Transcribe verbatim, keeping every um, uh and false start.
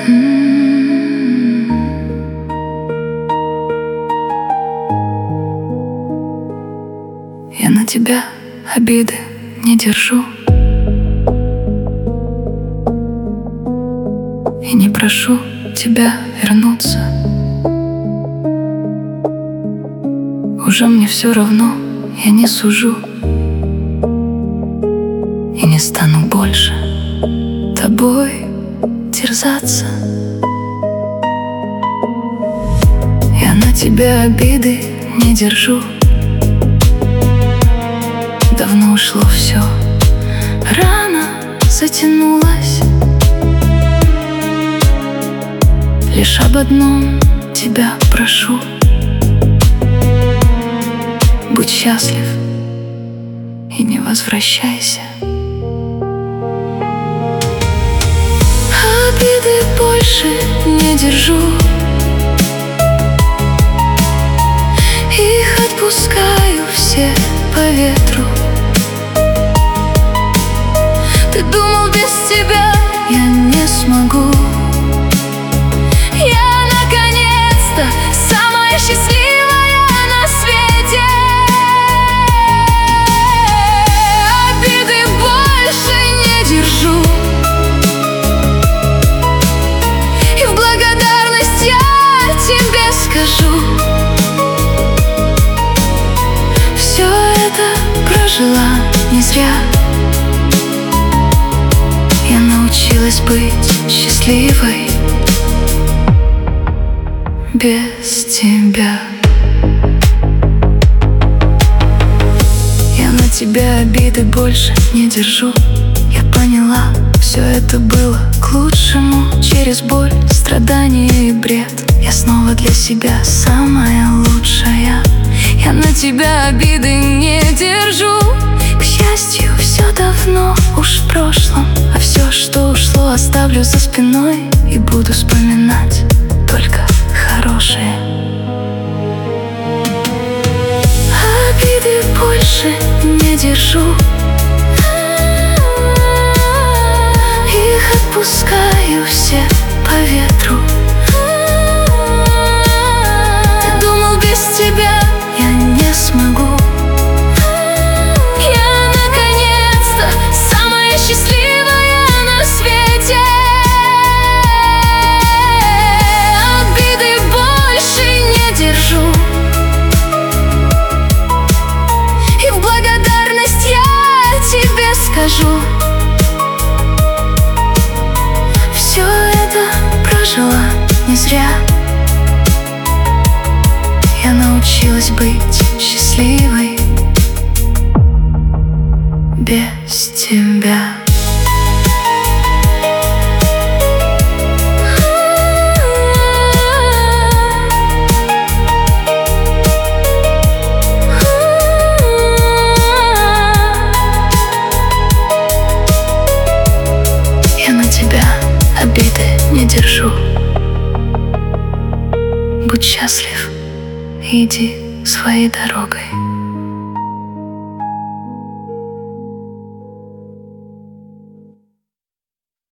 Я на тебя обиды не держу и не прошу тебя вернуться. Уже мне все равно, я не сужу и не стану больше тобой терзаться. Я на тебя обиды не держу. Давно ушло все, рана затянулась. Лишь об одном тебя прошу: будь счастлив и не возвращайся. Обиды больше не держу, их отпускаю все по ветру. Ты думал, без тебя я не смогу. Я наконец-то самая счастливая на свете. Обиды больше не держу, и в благодарность я тебе скажу: все это прожила не зря. Я научилась быть счастливой без тебя. Я на тебя обиды больше не держу. Я поняла, все это было к лучшему. Через боль, страдания и бред я снова для себя самая лучшая. Я на тебя обиды не держу. К счастью, все давно уж в прошлом, а все, что ушло, оставлю за спиной и буду вспоминать только хорошее. Обиды больше не держу, их отпускаю все по ветру. Ты думал, без тебя я не смогу. Счастливая на свете. Обиды больше не держу, и в благодарность я тебе скажу: все это прожила не зря. Я научилась быть счастливой без тебя. Я на тебя обиды не держу. Будь счастлив и иди своей дорогой.